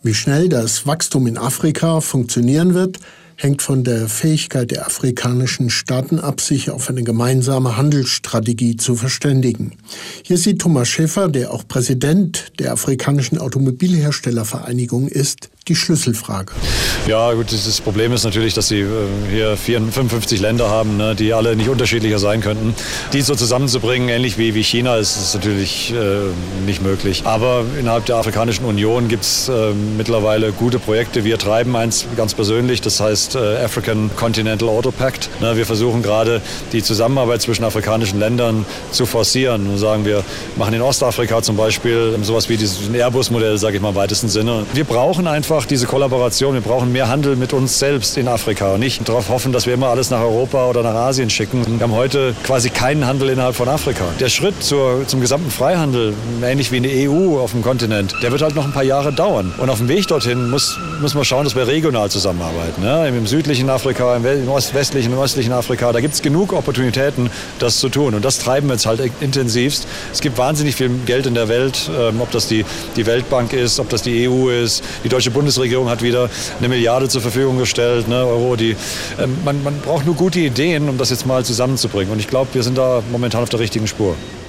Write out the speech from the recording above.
Wie schnell das Wachstum in Afrika funktionieren wird, hängt von der Fähigkeit der afrikanischen Staaten ab, sich auf eine gemeinsame Handelsstrategie zu verständigen. Hier sieht Thomas Schäfer, der auch Präsident der Afrikanischen Automobilherstellervereinigung ist, die Schlüsselfrage. Ja gut, das Problem ist natürlich, dass sie hier 55 Länder haben, ne, die alle nicht unterschiedlicher sein könnten. Die so zusammenzubringen, ähnlich wie China, ist natürlich nicht möglich. Aber innerhalb der Afrikanischen Union gibt es mittlerweile gute Projekte. Wir treiben eins ganz persönlich, das heißt African Continental Auto Pact. Ne, wir versuchen gerade die Zusammenarbeit zwischen afrikanischen Ländern zu forcieren. Und sagen wir, machen in Ostafrika zum Beispiel sowas wie dieses Airbus-Modell, sage ich mal im weitesten Sinne. Wir brauchen einfach diese Kollaboration. Wir brauchen mehr Handel mit uns selbst in Afrika und nicht darauf hoffen, dass wir immer alles nach Europa oder nach Asien schicken. Wir haben heute quasi keinen Handel innerhalb von Afrika. Der Schritt zum gesamten Freihandel, ähnlich wie eine EU auf dem Kontinent, der wird halt noch ein paar Jahre dauern. Und auf dem Weg dorthin müssen wir schauen, dass wir regional zusammenarbeiten. Ne? Im südlichen Afrika, im westlichen und östlichen Afrika, da gibt es genug Opportunitäten, das zu tun. Und das treiben wir jetzt halt intensivst. Es gibt wahnsinnig viel Geld in der Welt, ob das die Weltbank ist, ob das die EU ist. Die deutsche Bundesregierung hat wieder 1 Milliarde zur Verfügung gestellt, ne, Euro. Man braucht nur gute Ideen, um das jetzt mal zusammenzubringen. Und ich glaube, wir sind da momentan auf der richtigen Spur.